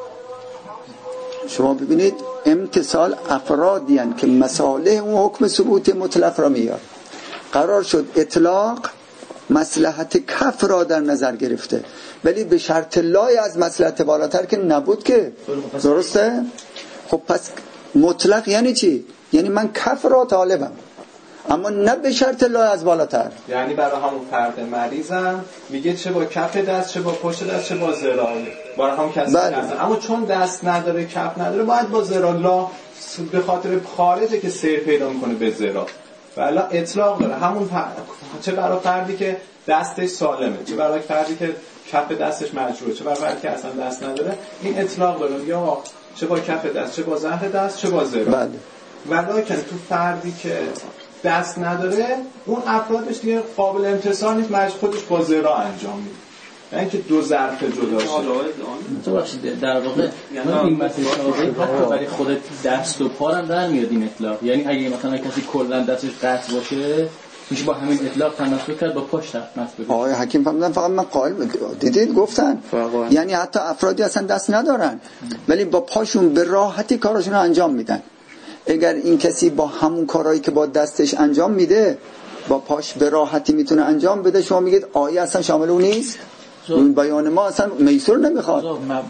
شما ببینید امتصال افرادی هستند که مصالح اون حکم ثبوت مطلق را میاد. قرار شد اطلاق مصلحت کف را در نظر گرفته، ولی به شرط لای از مصلحت بالاتر که نبود که. درسته؟ خب پس مطلق یعنی چی؟ یعنی من کف را طالبم، اما نه به شرط لای از بالاتر. یعنی برای همون فرد مریضم میگه چه با کف دست، چه با پشت دست، چه با ذراع. برای همون کسی هست، اما چون دست نداره، کف نداره، باید با ذراع. لا به خاطر خارجه که سیر پیدا میکنه به ذراع. والا اطلاق داره همون چه برای فردی که دستش سالمه، چه برای فردی که کف دستش مجروحه، چه برای فردی که اصلا دست نداره. این اطلاق داره، میگه آقا چه با کف دست، چه با زهر دست، چه با ذراع. بله. ولیکن تو فردی که دست نداره، اون افرادش دیگه قابل امتصال نیست، خودش با ذراع انجام میده. یعنی که دو ظرف جدا شده. تو باشید در واقع من این مثل شاغل برای خودت دست و پارم در میاد این اطلاق. یعنی اگه مثلا کسی کلا دستش قطع باشه میشه با همین اطلاق تمسک کرد، با پاش تمسک کرد. آقای حکیم فهمیدن فقط من قائل دیدید گفتن یعنی حتی افرادی اصلا دست ندارن ولی با پاشون به راحتی کاراشون رو انجام میدن. اگر این کسی با همون کارهایی که با دستش انجام میده با پاش به راحتی میتونه انجام بده، شما میگید آیه اصلا شامل اون نیست؟ اون بیان ما اصلا میسور نمیخواد.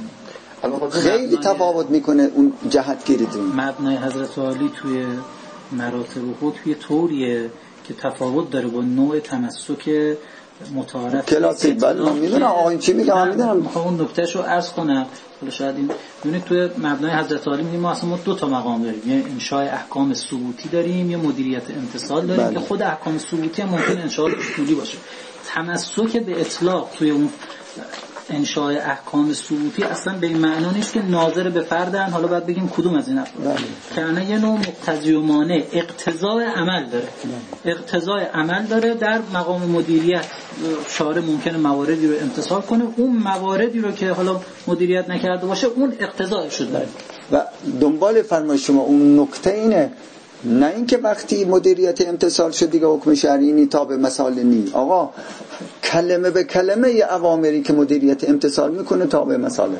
خیلی تفاوت میکنه اون جهتگیری دون. مبنای حضرت عالی توی مراتب خود توی طوریه که تفاوت داره با نوع تمسک متعارف کلاسیک. بله من میدونم آقا این چی میگه، من میدونم. میخوام اون نکتهشو عرض کنم. حالا شاید این ببینید توی مبنای حضرت عالی میگیم ما اصلا دو تا مقام داریم، یه انشاء احکام ثبوتی داریم، یه مدیریت امتصال داریم. بله. که خود احکام ثبوتی هم ممکن انشاء اصولی باشه. تمسک به اطلاق توی اون انشاء احکام ثبوتی اصلا به این معنا نیست که ناظر به فردن. حالا باید بگیم کدوم از این افراد. که یه نوع مقتضی و مانع اقتضای عمل داره. اقتضای عمل داره در مقام مدیریت. شارع ممکنه مواردی رو امتصال کنه، اون مواردی رو که حالا مدیریت نکرده باشه اون اقتضای شده داره. و دنبال فرمایش شما اون نکته اینه، نه اینکه وقتی مدیریت امتصال شد دیگه حکم شرعی نی تا به مسائل نی. آقا کلمه به کلمه یه اوامری که مدیریت امتصال میکنه تابع مسائل،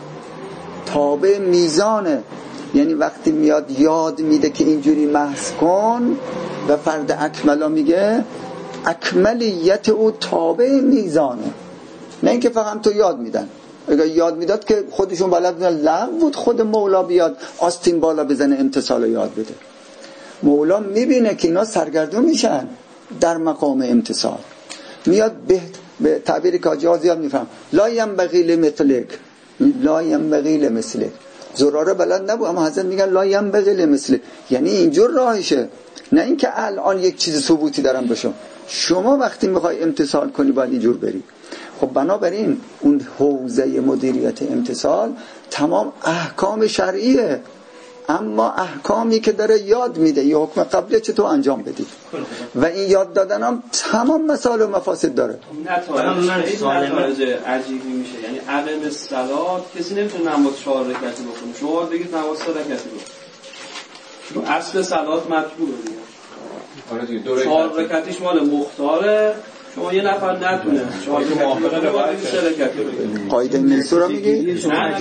تابع میزانه. یعنی وقتی میاد یاد میده که اینجوری محض کن و فرد اکملا میگه اکملیت او تابع میزانه، نه اینکه فقط تو یاد میدن. اگر یاد میداد که خودشون بلد بودن لغو بود خود مولا بیاد آستین بالا بزنه امتصال رو یاد بده. مولا میبینه که اینا سرگردون میشن در مقام امتصال، میاد به تعبیری که آجی ها زیاد میفهم لا ینبغی لمثلک، لا ینبغی لمثلک. زراره بلد نبود اما حضرت میگن لا ینبغی لمثلک، یعنی اینجور راهشه، نه اینکه الان یک چیز ثبوتی دارم بشم. شما وقتی میخوای امتصال کنی باید اینجور بری. خب بنابراین اون حوزه مدیریت امتصال تمام احکام شرعیه، اما احکامی که داره یاد میده یه حکم قبله چطور انجام بدی و این یاد دادن هم تمام مسائل و مفاسد داره. نتایج عجیبی میشه. یعنی عدم الصلات کسی نمیتونه نماز 4 رکعتی بکنه. شما بگید نماز 3 رکعتی بکن، اصل صلات مطلوبه دیگه. 4 رکعتیش مال مختاره. شما یه نفر نتونه 4 رکعتی قاعده میسور رو میگی؟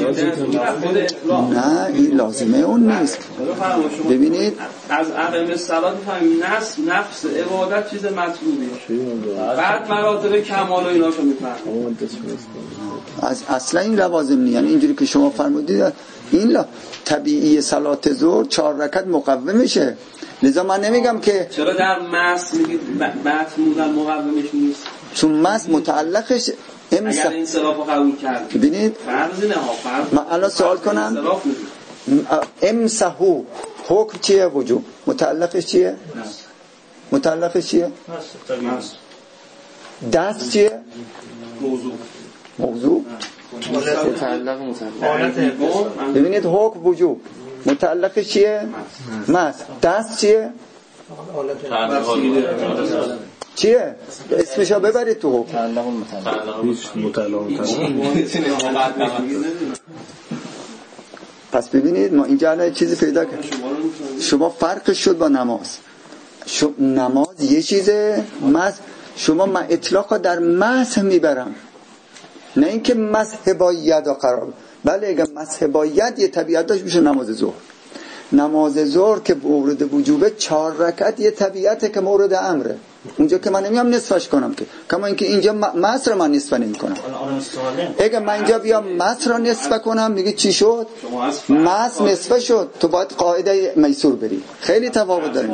نه این لازمه اون نیست. ببینید از عدم الصلات میفهمیم نفس عبادت چیز مطلوبیه، بعد مراتب کمال و ایناشو میفهمیم. اصلا این لوازم نیست. یعنی اینجوری که شما فرمودید این طبیعی صلات ظهر 4 رکعت مقومشه. لذا من نمیگم که چرا در مس میگید مطمودن مقومش نیست، چون مس متعلقش اگر این صرافو قبول کرد. ببینید فرض نه ها فرض. من الان سوال کنم امسحو حکم چیه؟ وجوب. متعلقش چیه؟ متعلقش چیه؟ دست چیه؟ موضوع. ببینید حکم وجوب متعلق چیه؟ مس. دست چیه؟ چیه؟ اسمشو ببرید تو حکم. پس ببینید ما اینجا الان چیزی پیدا کردیم. شما فرقش شد با نماز. نماز یه چیزه، شما من اطلاق در مسح میبرم، نه اینکه مسح با ید قرار. بله اگه مسح با ید یه طبیعت داشت میشه نماز ظهر. نماز ظهر که مورد وجوبه 4 رکعت یه طبیعته که مورد امره. اونجا که من نمیام نصفش کنم که، کما اینکه اینجا مسح رو من نصف نمی‌کنم. اگه من اینجا بیام مسح رو نصف کنم میگه چی شد؟ مسح نصف شد. تو باید قاعده میسور بری. خیلی تفاوت داره.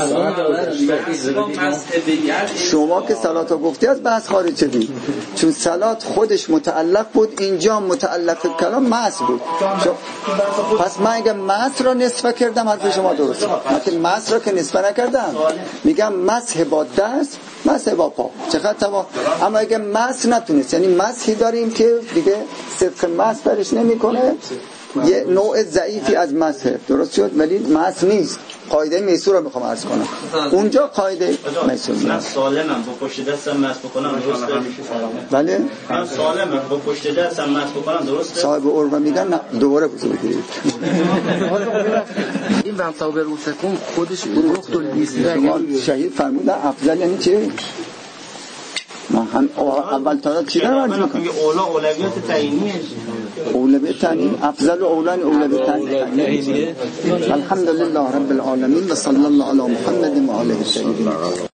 شما که صلات رو گفتی از بحث خارج شدی، چون صلات خودش متعلق بود، اینجا متعلق کلام مسح بود. پس من اگه مسح رو نصف کردم حرف شما درسته. من که مسح رو که نصف نکردم، میگم مسح با دست، مسح با پا، چقدر تمام. اما اگه مسح نتونست، یعنی مسحی داریم که دیگه صدق مسح برش نمیکنه، یه نوع ضعیفی از مسح، درست شد، ولی مسح نیست. قاعده میسور رو میخوام عرض کنم. اونجا قاعده میسور نیست. من سالمم با پشت دستم مسح بکنم درسته؟ بله من سالمم با پشت دستم مسح بکنم درسته؟ صاحب عرفه میگن نه، دوباره بگیرید. این ومسحوا برؤوسکم خودش گفت و لیست شهید فرمودن افضل یعنی چی؟ ما هم اول تا چی رو عرض میکنم؟ اولویت تعیینیه. اولویت تعیین افضل و اولان اولویت تعیین. الحمدلله رب العالمین و صلی الله علی محمد و آله الطاهرین.